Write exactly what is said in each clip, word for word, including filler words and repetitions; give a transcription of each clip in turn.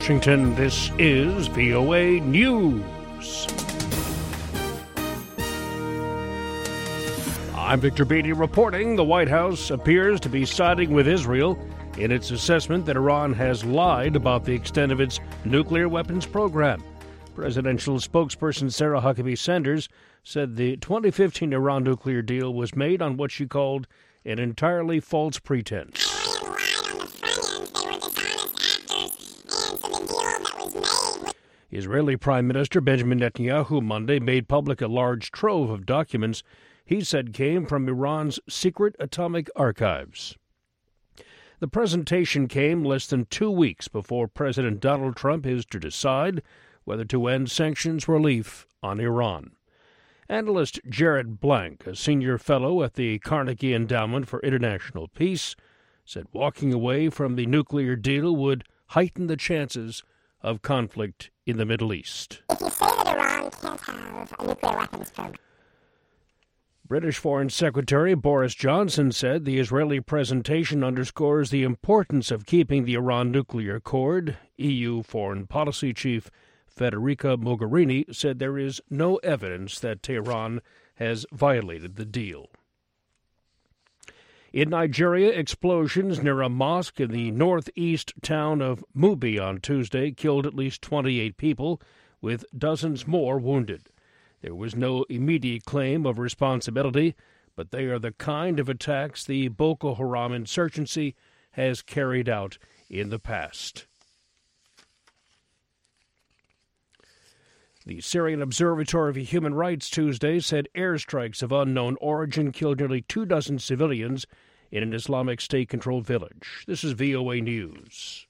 Washington, this is V O A News. I'm Victor Beatty reporting the White House appears to be siding with Israel in its assessment that Iran has lied about the extent of its nuclear weapons program. Presidential spokesperson Sarah Huckabee Sanders said the twenty fifteen Iran nuclear deal was made on what she called an entirely false pretense. Israeli Prime Minister Benjamin Netanyahu Monday made public a large trove of documents he said came from Iran's secret atomic archives. The presentation came less than two weeks before President Donald Trump is to decide whether to end sanctions relief on Iran. Analyst Jared Blank, a senior fellow at the Carnegie Endowment for International Peace, said walking away from the nuclear deal would heighten the chances of conflict in the Middle East. If you say that Iran can't have a nuclear weapons program. British Foreign Secretary Boris Johnson said the Israeli presentation underscores the importance of keeping the Iran nuclear accord. E U Foreign Policy Chief Federica Mogherini said there is no evidence that Tehran has violated the deal. In Nigeria, explosions near a mosque in the northeast town of Mubi on Tuesday killed at least twenty-eight people, with dozens more wounded. There was no immediate claim of responsibility, but they are the kind of attacks the Boko Haram insurgency has carried out in the past. The Syrian Observatory for Human Rights Tuesday said airstrikes of unknown origin killed nearly two dozen civilians in an Islamic State-controlled village. This is V O A News.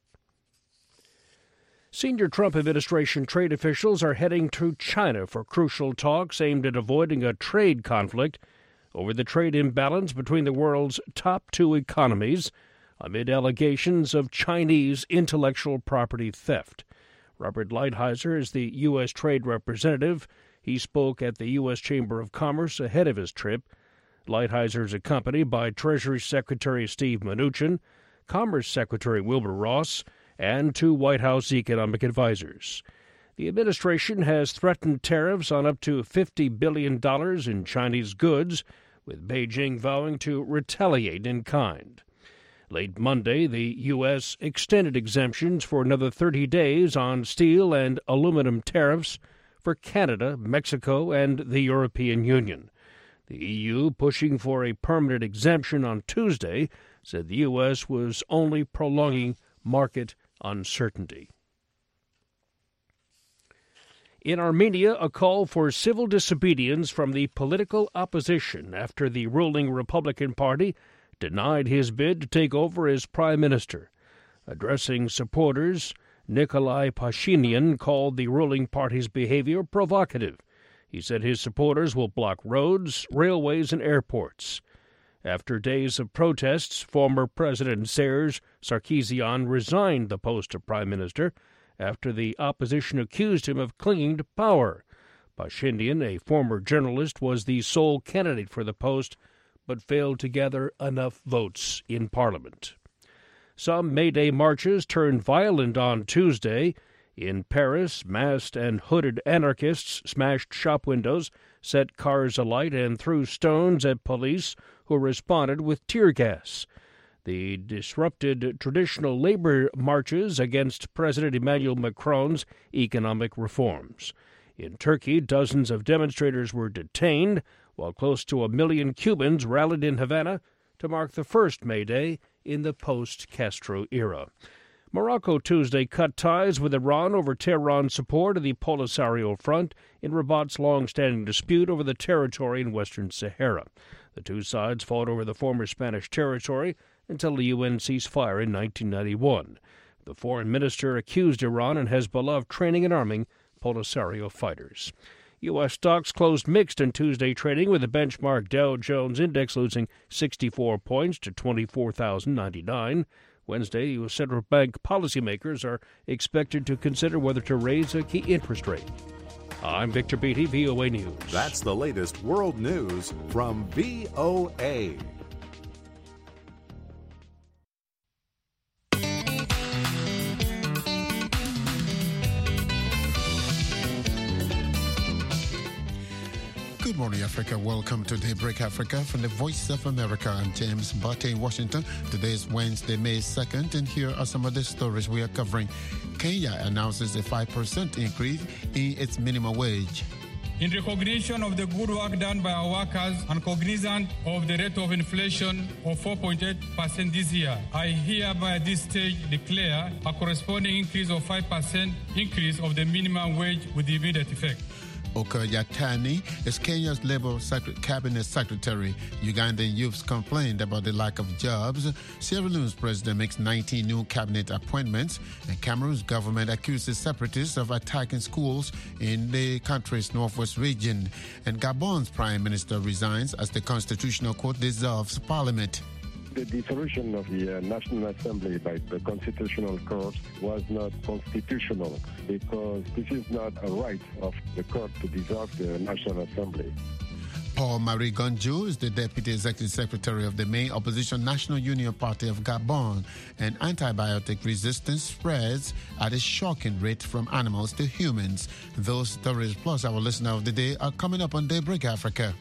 Senior Trump administration trade officials are heading to China for crucial talks aimed at avoiding a trade conflict over the trade imbalance between the world's top two economies amid allegations of Chinese intellectual property theft. Robert Lighthizer is the U S trade representative. He spoke at the U S Chamber of Commerce ahead of his trip. Lighthizer is accompanied by Treasury Secretary Steve Mnuchin, Commerce Secretary Wilbur Ross, and two White House economic advisors. The administration has threatened tariffs on up to fifty billion dollars in Chinese goods, with Beijing vowing to retaliate in kind. Late Monday, the U S extended exemptions for another thirty days on steel and aluminum tariffs for Canada, Mexico, and the European Union. The E U, pushing for a permanent exemption on Tuesday, said the U S was only prolonging market uncertainty. In Armenia, a call for civil disobedience from the political opposition after the ruling Republican Party denied his bid to take over as prime minister. Addressing supporters, Nikolai Pashinyan called the ruling party's behavior provocative. He said his supporters will block roads, railways, and airports. After days of protests, former President Serge Sarkisian resigned the post of prime minister after the opposition accused him of clinging to power. Pashinyan, a former journalist, was the sole candidate for the post, but failed to gather enough votes in Parliament. Some May Day marches turned violent on Tuesday. In Paris, masked and hooded anarchists smashed shop windows, set cars alight, and threw stones at police who responded with tear gas. The disrupted traditional labor marches against President Emmanuel Macron's economic reforms. In Turkey, dozens of demonstrators were detained, while close to a million Cubans rallied in Havana to mark the first May Day in the post-Castro era. Morocco Tuesday cut ties with Iran over Tehran's support of the Polisario Front in Rabat's long-standing dispute over the territory in Western Sahara. The two sides fought over the former Spanish territory until the U N ceasefire in nineteen ninety-one. The foreign minister accused Iran and Hezbollah of training and arming Polisario fighters. U S stocks closed mixed in Tuesday trading, with the benchmark Dow Jones Index losing sixty-four points to twenty-four thousand ninety-nine. Wednesday, U S central bank policymakers are expected to consider whether to raise a key interest rate. I'm Victor Beatty, V O A News. That's the latest world news from V O A. morning, Africa. Welcome to Daybreak Africa from the Voice of America. I'm James Butte in Washington. Today is Wednesday, May second, and here are some of the stories we are covering. Kenya announces a five percent increase in its minimum wage. In recognition of the good work done by our workers and cognizant of the rate of inflation of four point eight percent this year, I hereby at this stage declare a corresponding increase of five percent increase of the minimum wage with immediate effect. Oka Yatani is Kenya's Labour Secret- Cabinet Secretary. Ugandan youths complained about the lack of jobs. Sierra Leone's president makes nineteen new cabinet appointments. And Cameroon's government accuses separatists of attacking schools in the country's northwest region. And Gabon's prime minister resigns as the Constitutional Court dissolves parliament. The dissolution of the uh, National Assembly by the Constitutional Court was not constitutional because this is not a right of the court to dissolve the National Assembly. Paul-Marie Gonjo is the Deputy Executive Secretary of the main opposition National Union Party of Gabon, and antibiotic resistance spreads at a shocking rate from animals to humans. Those stories plus our listener of the day are coming up on Daybreak Africa.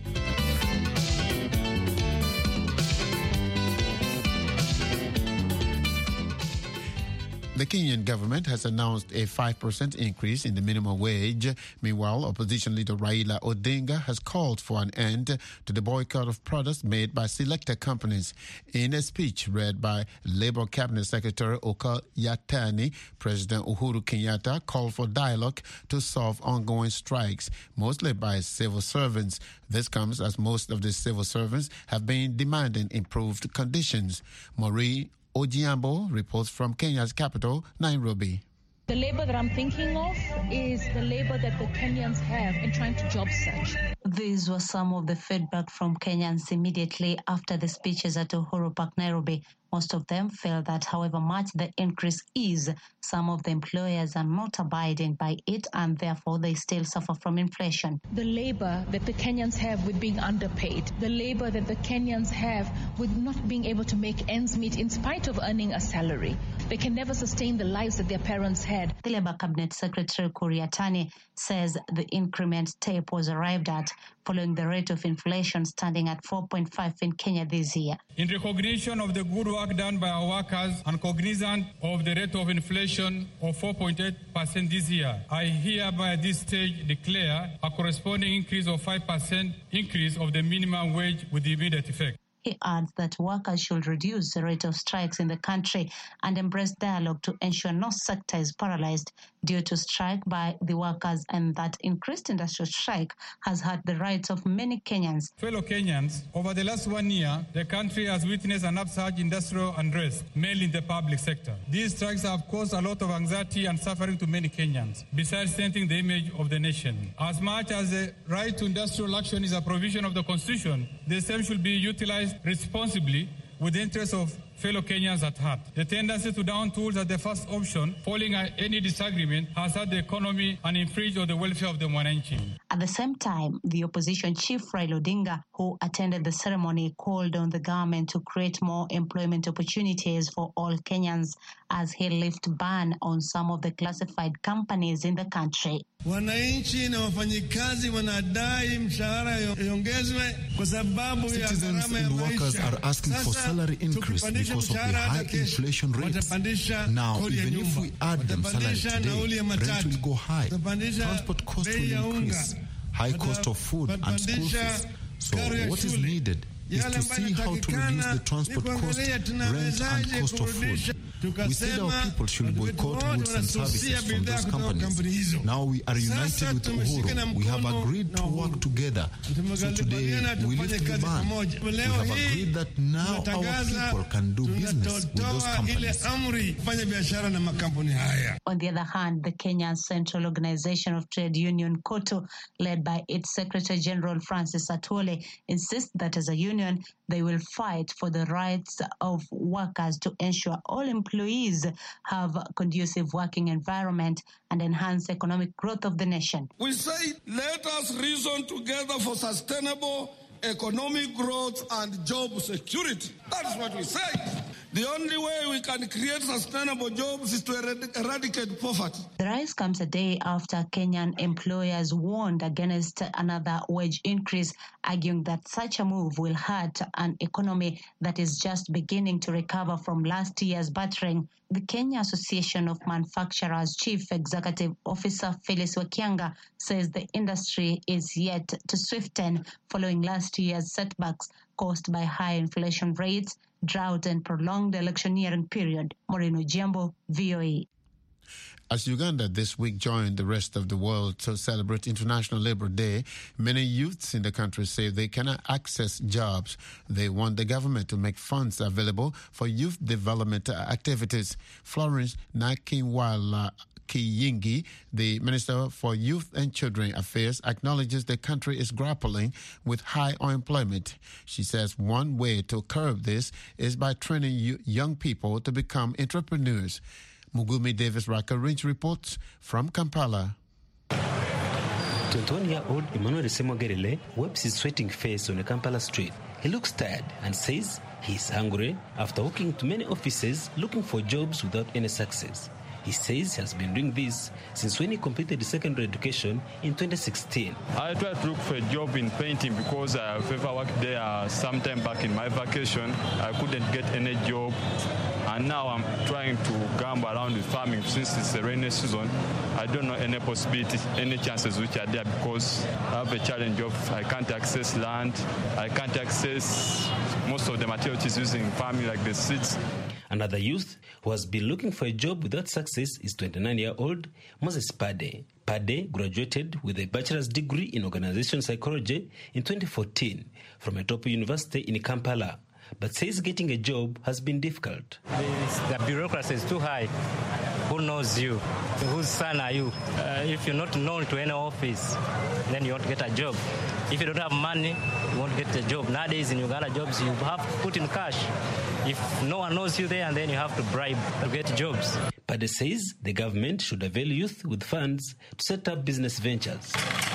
The Kenyan government has announced a five percent increase in the minimum wage. Meanwhile, opposition leader Raila Odinga has called for an end to the boycott of products made by selected companies. In a speech read by Labour Cabinet Secretary Oka Yatani, President Uhuru Kenyatta called for dialogue to solve ongoing strikes, mostly by civil servants. This comes as most of the civil servants have been demanding improved conditions. Marie Ojiambo reports from Kenya's capital, Nairobi. The labor that I'm thinking of is the labor that the Kenyans have in trying to job search. These were some of the feedback from Kenyans immediately after the speeches at Uhuru Park, Nairobi. Most of them felt that however much the increase is, some of the employers are not abiding by it and therefore they still suffer from inflation. The labor that the Kenyans have with being underpaid, the labor that the Kenyans have with not being able to make ends meet in spite of earning a salary. They can never sustain the lives that their parents had. The Labour Cabinet Secretary Kuriatani says the increment tape was arrived at following the rate of inflation standing at four point five in Kenya this year. In recognition of the good work done by our workers and cognizant of the rate of inflation of four point eight percent this year, I hereby at this stage declare a corresponding increase of five percent increase of the minimum wage with immediate effect. He adds that workers should reduce the rate of strikes in the country and embrace dialogue to ensure no sector is paralyzed due to strike by the workers, and that increased industrial strike has hurt the rights of many Kenyans. Fellow Kenyans, over the last one year, the country has witnessed an upsurge in industrial unrest, mainly in the public sector. These strikes have caused a lot of anxiety and suffering to many Kenyans, besides denting the image of the nation. As much as the right to industrial action is a provision of the Constitution, the same should be utilized responsibly with the interests of fellow Kenyans at heart. The tendency to down tools as the first option, following any disagreement, has hurt the economy and infringed on the welfare of the Mwananchi. At the same time, the opposition chief Raila Odinga, who attended the ceremony, called on the government to create more employment opportunities for all Kenyans as he lifted ban on some of the classified companies in the country. Wananchi na wafanyikazi wanadai mshahara iongezwe kwa sababu ya gharama ya maisha. Citizens and workers are asking for salary increase because of the high inflation rates. Now, even if we add them salary today, rent will go high, transport costs will increase, high cost of food and school fees. So what is needed is to see how to reduce the transport cost, rent and cost of food. We said our people should boycott goods and services from those companies. Now we are united with Uhuru. We have agreed to work together. So today we lift the ban. We have agreed that now our people can do business with those companies. On the other hand, the Kenyan Central Organization of Trade Union, KOTU, led by its Secretary General Francis Atwoli, insists that as a union, they will fight for the rights of workers to ensure all employees have a conducive working environment and enhance economic growth of the nation. We say, let us reason together for sustainable economic growth and job security. That is what we say. The only way we can create sustainable jobs is to erad- eradicate poverty. The rise comes a day after Kenyan employers warned against another wage increase, arguing that such a move will hurt an economy that is just beginning to recover from last year's battering. The Kenya Association of Manufacturers Chief Executive Officer Phyllis Wakianga says the industry is yet to swiftен following last year's setbacks caused by high inflation rates, drought and prolonged electioneering period. Moreno Jambo, V O A. As Uganda this week joined the rest of the world to celebrate International Labour Day, many youths in the country say they cannot access jobs. They want the government to make funds available for youth development activities. Florence Nakinwala Kiyingi, the Minister for Youth and Children Affairs, acknowledges the country is grappling with high unemployment. She says one way to curb this is by training young people to become entrepreneurs. Mugumi Davis Raka Range reports from Kampala. twenty-one-year-old Emmanuel Semogerele wipes his sweating face on a Kampala street. He looks tired and says he is hungry after walking to many offices looking for jobs without any success. He says he has been doing this since when he completed his secondary education in twenty sixteen. I tried to look for a job in painting because I've ever worked there sometime back in my vacation. I couldn't get any job. And now I'm trying to gamble around with farming since it's the rainy season. I don't know any possibilities, any chances which are there because I have a challenge of I can't access land. I can't access most of the materials using farming like the seeds. Another youth who has been looking for a job without success is twenty-nine-year-old Moses Pade. Pade graduated with a bachelor's degree in organization psychology in twenty fourteen from a top university in Kampala, but says getting a job has been difficult. The bureaucracy is too high. Who knows you? Whose son are you? Uh, if you're not known to any office, then you won't get a job. If you don't have money, you won't get a job. Nowadays in Uganda, jobs you have to put in cash. If no one knows you there, and then you have to bribe to get jobs. Pade says the government should avail youth with funds to set up business ventures.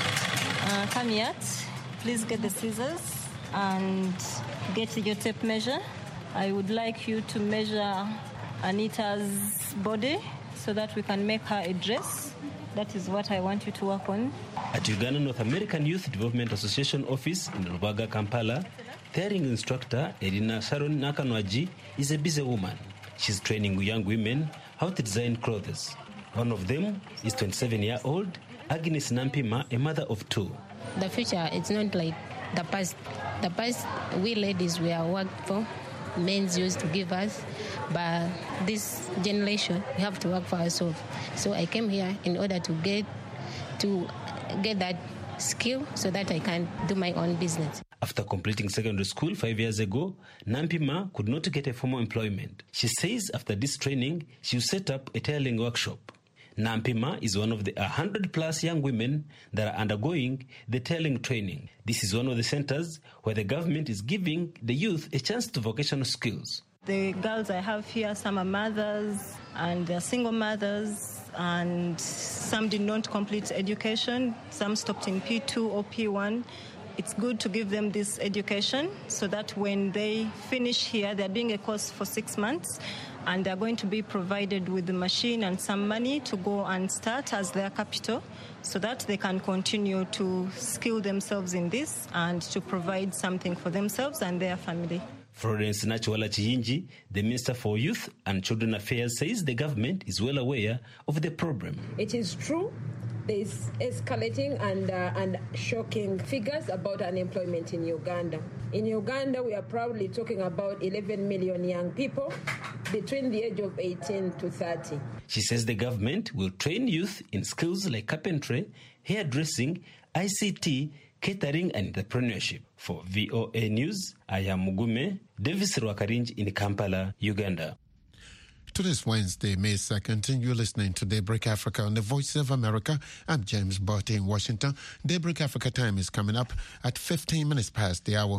Uh, come here. Please get the scissors and get your tape measure. I would like you to measure Anita's body so that we can make her a dress. That is what I want you to work on. At Uganda North American Youth Development Association office in Rubaga, Kampala, hiring instructor Erina Sharon Nakanwaji is a busy woman. She's training young women how to design clothes. One of them is twenty-seven-year-old Agnes Nampima, a mother of two. The future is not like the past. The past, we ladies, we are worked for. Men used to give us, but this generation, we have to work for ourselves. So I came here in order to get to get that skill so that I can do my own business. After completing secondary school five years ago, Nampima could not get a formal employment. She says after this training, she will set up a tailoring workshop. Nampima is one of the one hundred plus young women that are undergoing the tailoring training. This is one of the centers where the government is giving the youth a chance to vocational skills. The girls I have here, some are mothers and they're single mothers, and some did not complete education. Some stopped in P two or P one. It's good to give them this education so that when they finish here, they're doing a course for six months and they're going to be provided with the machine and some money to go and start as their capital so that they can continue to skill themselves in this and to provide something for themselves and their family. Florence Nachiwala Chiyinji, the Minister for Youth and Children Affairs, says the government is well aware of the problem. It is true. There is escalating and uh, and shocking figures about unemployment in Uganda. In Uganda, we are proudly talking about eleven million young people between the age of eighteen to thirty. She says the government will train youth in skills like carpentry, hairdressing, I C T, catering and entrepreneurship. For V O A News, I am Mugume Davis Rwakarinj in Kampala, Uganda. Today's Wednesday, May second, and you're listening to Daybreak Africa on the Voice of America. I'm James Barty in Washington. Daybreak Africa time is coming up at fifteen minutes past the hour.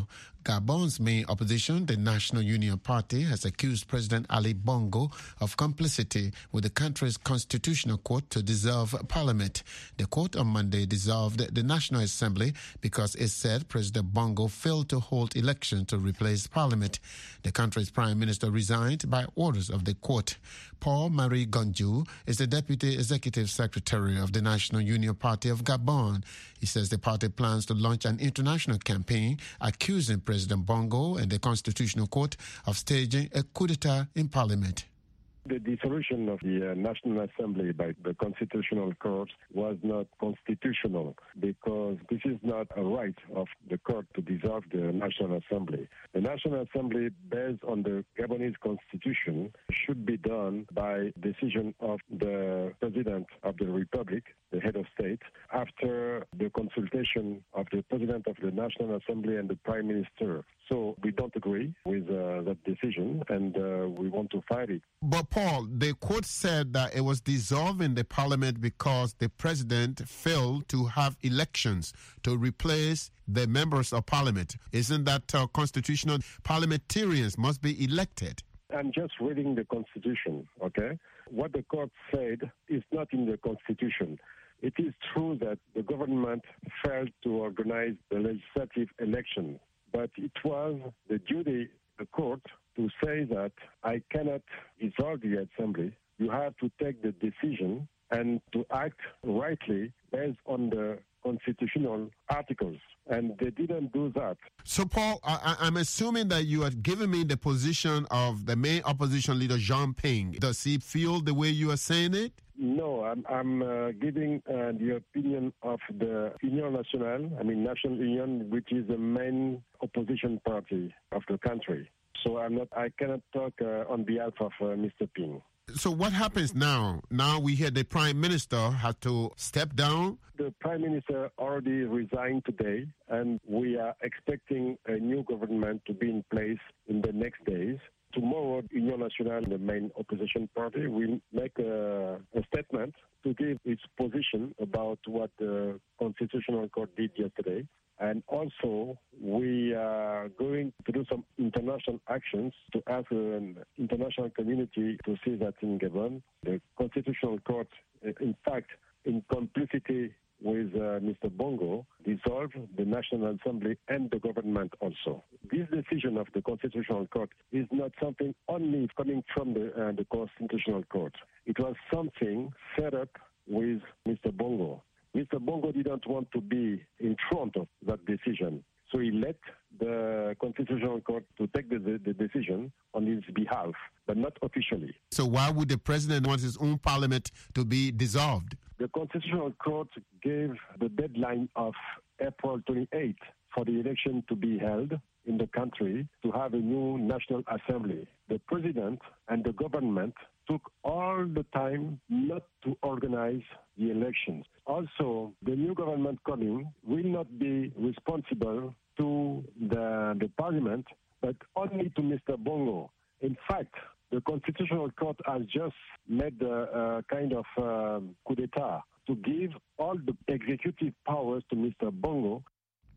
Gabon's main opposition, the National Union Party, has accused President Ali Bongo of complicity with the country's constitutional court to dissolve parliament. The court on Monday dissolved the National Assembly because it said President Bongo failed to hold elections to replace parliament. The country's prime minister resigned by orders of the court. Paul-Marie Gonju is the deputy executive secretary of the National Union Party of Gabon. He says the party plans to launch an international campaign accusing President Bongo and the Constitutional Court of staging a coup d'etat in parliament. The dissolution of the uh, National Assembly by the Constitutional Court was not constitutional because this is not a right of the court to dissolve the National Assembly. The National Assembly, based on the Gabonese Constitution, should be done by decision of the President of the Republic, the head of state, after the consultation of the President of the National Assembly and the Prime Minister. So we don't agree with uh, that decision, and uh, we want to fight it. But Paul, the court said that it was dissolving the parliament because the president failed to have elections to replace the members of parliament. Isn't that uh, constitutional? Parliamentarians must be elected. I'm just reading the Constitution, okay? What the court said is not in the Constitution. It is true that the government failed to organize the legislative election, but it was the duty of the court to say that I cannot dissolve the assembly. You have to take the decision and to act rightly based on the constitutional articles. And they didn't do that. So, Paul, I, I'm assuming that you have given me the position of the main opposition leader, Jean Ping. Does he feel the way you are saying it? No, I'm, I'm uh, giving uh, the opinion of the Union Nationale, I mean National Union, which is the main opposition party of the country. So I'm not, I cannot talk uh, on behalf of uh, Mister Ping. So what happens now? Now we hear the Prime Minister had to step down. The Prime Minister already resigned today, and we are expecting a new government to be in place in the next days. Tomorrow, Union Nationale, the main opposition party, will make a, a statement to give its position about what the Constitutional Court did yesterday. And also, we are going to do some international actions to ask the international community to see that in Gabon, the Constitutional Court, in fact, in complicity with uh, Mister Bongo, dissolved the National Assembly and the government also. This decision of the Constitutional Court is not something only coming from the, uh, the Constitutional Court. It was something set up with Mister Bongo. Mister Bongo didn't want to be in front of that decision, so he let the Constitutional Court to take the, the, the decision on his behalf, but not officially. So why would the president want his own parliament to be dissolved? The Constitutional Court gave the deadline of April twenty-eighth for the election to be held in the country to have a new National Assembly. The president and the government took all the time not to organize the elections. Also, the new government coming will not be responsible to the, the parliament, but only to Mister Bongo. In fact, the Constitutional Court has just made a, a kind of uh, coup d'etat to give all the executive powers to Mister Bongo.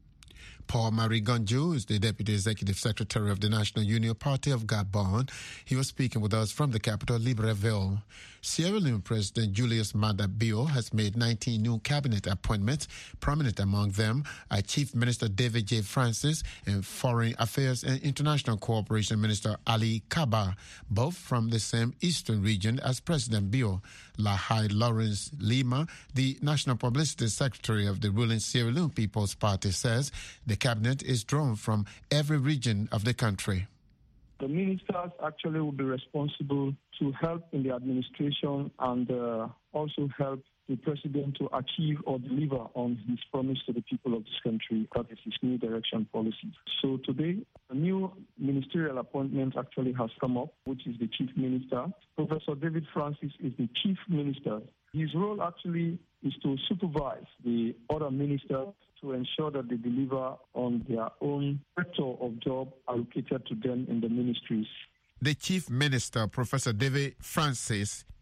Paul-Marie Gonju is the Deputy Executive Secretary of the National Union Party of Gabon. He was speaking with us from the capital, Libreville. Sierra Leone President Julius Maada Bio has made nineteen new cabinet appointments. Prominent among them are Chief Minister David J. Francis and Foreign Affairs and International Cooperation Minister Ali Kaba, both from the same eastern region as President Bio. Lahai Lawrence Lima, the National Publicity Secretary of the ruling Sierra Leone People's Party, says the cabinet is drawn from every region of the country. The ministers actually will be responsible to help in the administration and uh, also help the president to achieve or deliver on his promise to the people of this country, that is his new direction policy. So today, a new ministerial appointment actually has come up, which is the chief minister. Professor David Francis is the chief minister. His role actually is to supervise the other ministers to ensure that they deliver on their own sector of job allocated to them in the ministries. The Chief Minister, Professor David Francis,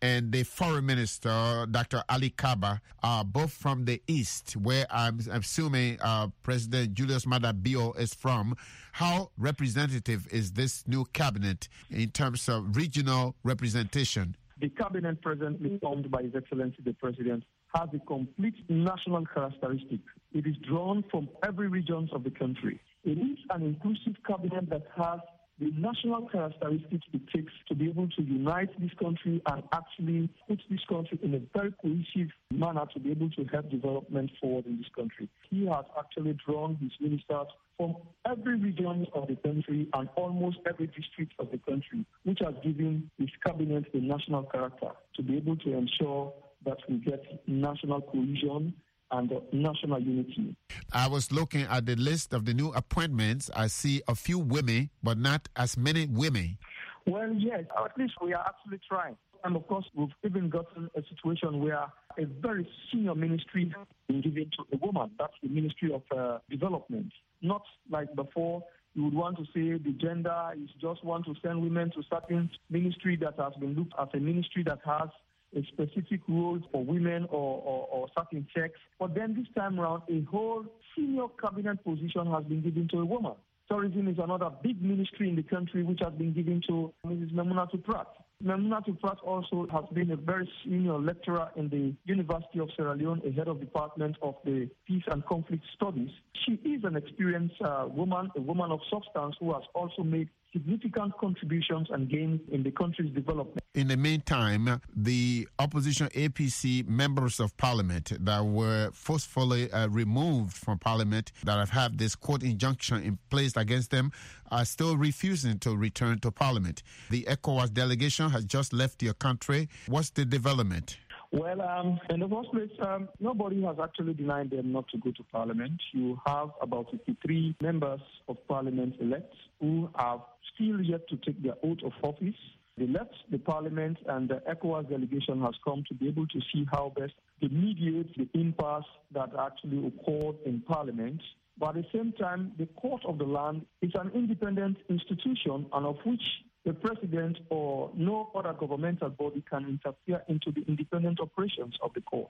and the foreign minister, Doctor Ali Kaba, are both from the East, where I'm assuming uh, President Julius Maada Bio is from. How representative is this new cabinet in terms of regional representation? The cabinet presently formed by His Excellency the President has a complete national characteristic. It is drawn from every region of the country. It is an inclusive cabinet that has the national characteristics it takes to be able to unite this country and actually put this country in a very cohesive manner to be able to help development forward in this country. He has actually drawn his ministers from every region of the country and almost every district of the country, which has given his cabinet a national character to be able to ensure that we get national cohesion and uh, national unity. I was looking at the list of the new appointments. I see a few women, but not as many women. Well, yes, at least we are actually trying. And of course, we've even gotten a situation where a very senior ministry has been given to a woman. That's the Ministry of uh, Development. Not like before, you would want to say the gender is just want to send women to certain ministry that has been looked at a ministry that has a specific role for women or, or, or certain sex. But then this time around, a whole senior cabinet position has been given to a woman. Tourism is another big ministry in the country which has been given to Missus Memunatu Pratt. Memunatu Pratt also has been a very senior lecturer in the University of Sierra Leone, a head of department of the Peace and Conflict Studies. She is an experienced uh, woman, a woman of substance who has also made significant contributions and gains in the country's development. In the meantime, the opposition A P C members of parliament that were forcefully uh, removed from parliament, that have had this court injunction in place against them, are still refusing to return to parliament. The ECOWAS delegation has just left your country. What's the development? Well, um, in the first place, um, nobody has actually denied them not to go to parliament. You have about fifty-three members of parliament elect who have still yet to take their oath of office. They left the parliament, and the ECOWAS delegation has come to be able to see how best to mediate the impasse that actually occurred in parliament. But at the same time, the court of the land is an independent institution, and of which the president or no other governmental body can interfere into the independent operations of the court.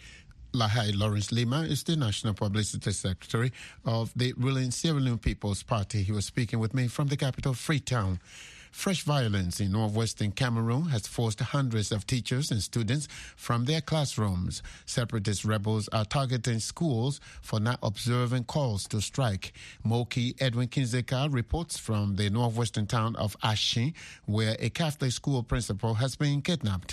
Lahai Lawrence Lima is the National Publicity Secretary of the ruling Sierra Leone People's Party. He was speaking with me from the capital, Freetown. Fresh violence in northwestern Cameroon has forced hundreds of teachers and students from their classrooms. Separatist rebels are targeting schools for not observing calls to strike. Moki Edwin Kinzeka reports from the northwestern town of Ashin, where a Catholic school principal has been kidnapped.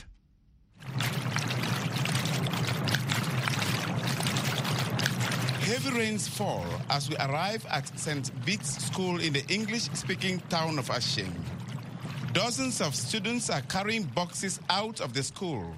Heavy rains fall as we arrive at Saint Bede's School in the English-speaking town of Ashin. Dozens of students are carrying boxes out of the school.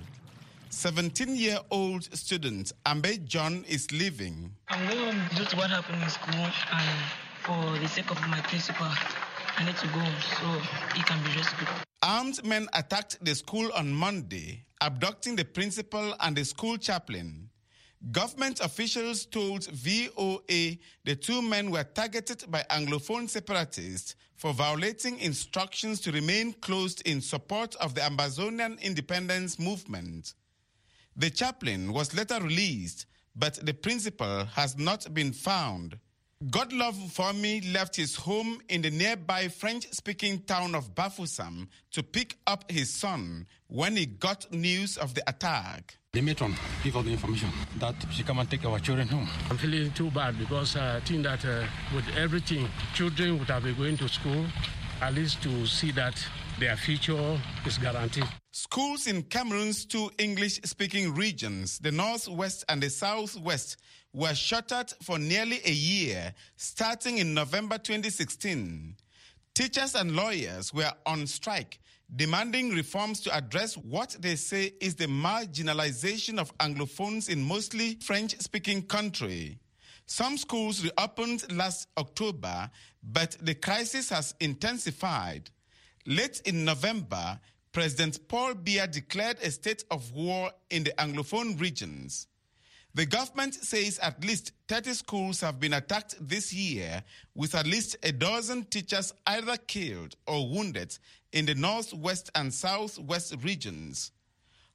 seventeen-year-old student Ambe John is leaving. I'm going home due to what happened in school, and for the sake of my principal, I need to go so he can be rescued. Armed men attacked the school on Monday, abducting the principal and the school chaplain. Government officials told V O A the two men were targeted by Anglophone separatists for violating instructions to remain closed in support of the Ambazonian independence movement. The chaplain was later released, but the principal has not been found. Godlove Fomi left his home in the nearby French-speaking town of Bafoussam to pick up his son when he got news of the attack. The matron give us the information that she come and take our children home. I'm feeling too bad because I think that uh, with everything, children would have been going to school, at least to see that their future is guaranteed. Schools in Cameroon's two English-speaking regions, the Northwest and the Southwest, were shuttered for nearly a year, starting in November twenty sixteen. Teachers and lawyers were on strike, demanding reforms to address what they say is the marginalization of Anglophones in mostly French-speaking country. Some schools reopened last October, but the crisis has intensified. Late in November, President Paul Biya declared a state of war in the Anglophone regions. The government says at least thirty schools have been attacked this year, with at least a dozen teachers either killed or wounded in the northwest and southwest regions.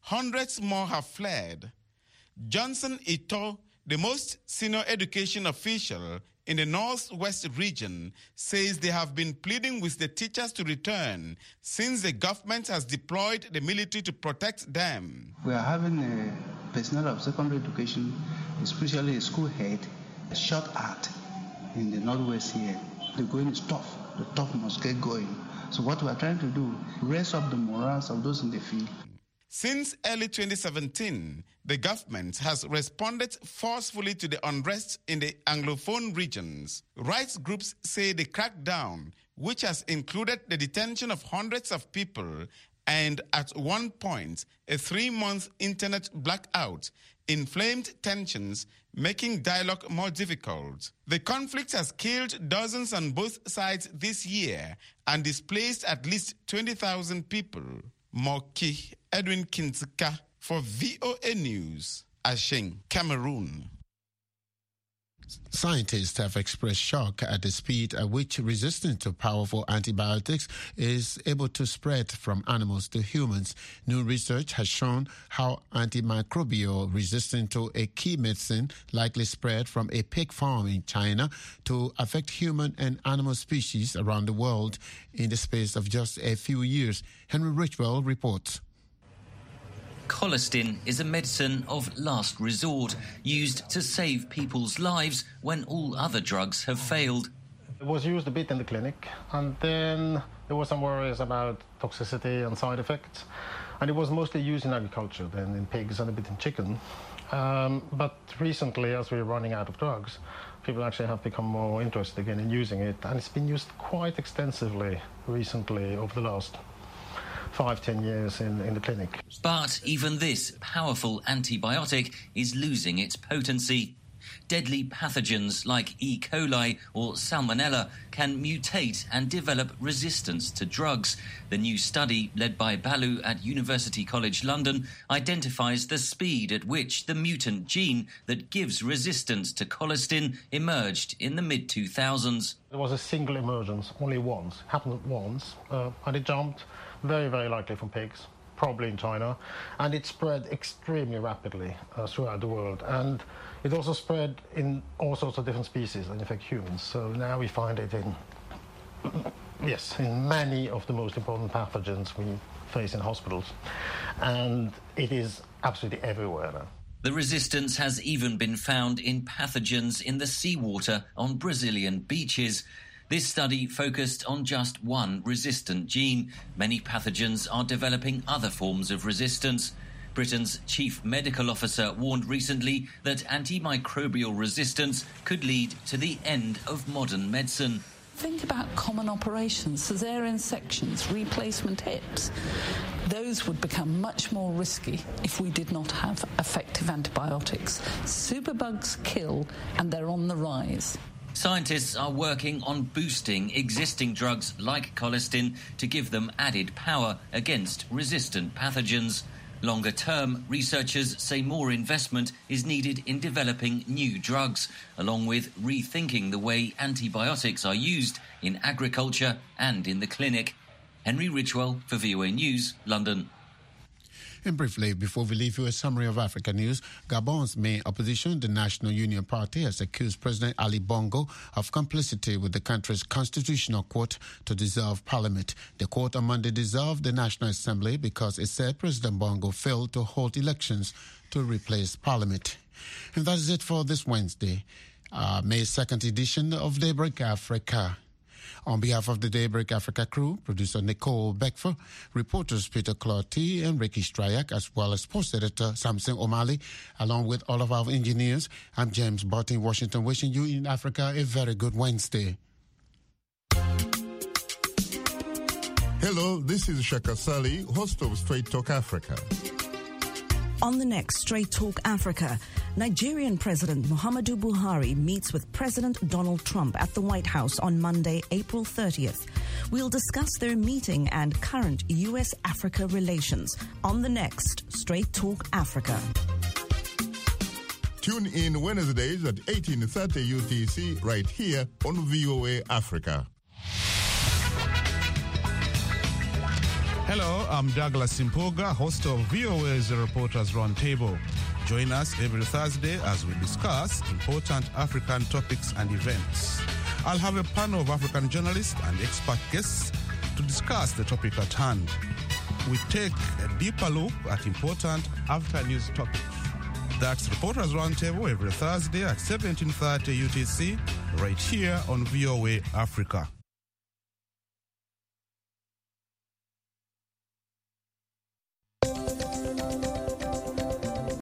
hundreds more have fled. Johnson Ito, the most senior education official in the Northwest region, says they have been pleading with the teachers to return since the government has deployed the military to protect them. We are having a personnel of secondary education, especially a school head, shot at in the Northwest here. The going is tough. The tough must get going. So what we are trying to do, raise up the morals of those in the field. Since early twenty seventeen, the government has responded forcefully to the unrest in the Anglophone regions. Rights groups say the crackdown, which has included the detention of hundreds of people and at one point a three-month internet blackout, inflamed tensions, making dialogue more difficult. The conflict has killed dozens on both sides this year and displaced at least twenty thousand people. Moki Edwin Kintzka for V O A News, Ashing, Cameroon. Scientists have expressed shock at the speed at which resistance to powerful antibiotics is able to spread from animals to humans. New research has shown how antimicrobial resistance to a key medicine likely spread from a pig farm in China to affect human and animal species around the world in the space of just a few years. Henry Richwell reports. Colistin is a medicine of last resort, used to save people's lives when all other drugs have failed. It was used a bit in the clinic, and then there were some worries about toxicity and side effects. And it was mostly used in agriculture, then in pigs and a bit in chicken. Um, but recently, as we're running out of drugs, people actually have become more interested again in using it. And it's been used quite extensively recently over the last five, ten years in, in the clinic. But even this powerful antibiotic is losing its potency. Deadly pathogens like E. coli or Salmonella can mutate and develop resistance to drugs. The new study, led by Balu at University College London, identifies the speed at which the mutant gene that gives resistance to colistin emerged in the mid two thousands. There was a single emergence, only once, happened once, uh, and it jumped very, very likely from pigs, probably in China, and it spread extremely rapidly uh, throughout the world. And it also spread in all sorts of different species that infect humans. So now we find it in, yes, in many of the most important pathogens we face in hospitals. And it is absolutely everywhere now. The resistance has even been found in pathogens in the seawater on Brazilian beaches. This study focused on just one resistant gene. Many pathogens are developing other forms of resistance. Britain's chief medical officer warned recently that antimicrobial resistance could lead to the end of modern medicine. Think about common operations, caesarean sections, replacement hips. Those would become much more risky if we did not have effective antibiotics. Superbugs kill, and they're on the rise. Scientists are working on boosting existing drugs like colistin to give them added power against resistant pathogens. Longer term, researchers say more investment is needed in developing new drugs, along with rethinking the way antibiotics are used in agriculture and in the clinic. Henry Ridgewell for V O A News, London. And briefly, before we leave you a summary of Africa news, Gabon's main opposition, the National Union Party, has accused President Ali Bongo of complicity with the country's constitutional court to dissolve parliament. The court on Monday dissolved the National Assembly because it said President Bongo failed to hold elections to replace parliament. And that is it for this Wednesday, uh, May second edition of Daybreak Africa. On behalf of the Daybreak Africa crew, producer Nicole Beckford, reporters Peter Clotty and Ricky Stryak, as well as sports editor Samson O'Malley, along with all of our engineers, I'm James Bott in Washington, wishing you in Africa a very good Wednesday. Hello, this is Shaka Sali, host of Straight Talk Africa. On the next Straight Talk Africa, Nigerian President Muhammadu Buhari meets with President Donald Trump at the White House on Monday, April thirtieth. We'll discuss their meeting and current U S Africa relations on the next Straight Talk Africa. Tune in Wednesdays at eighteen thirty U T C right here on V O A Africa. Hello, I'm Douglas Simpoga, host of V O A's Reporters Roundtable. Join us every Thursday as we discuss important African topics and events. I'll have a panel of African journalists and expert guests to discuss the topic at hand. We take a deeper look at important African news topics. That's Reporters Roundtable every Thursday at seventeen thirty U T C, right here on V O A Africa.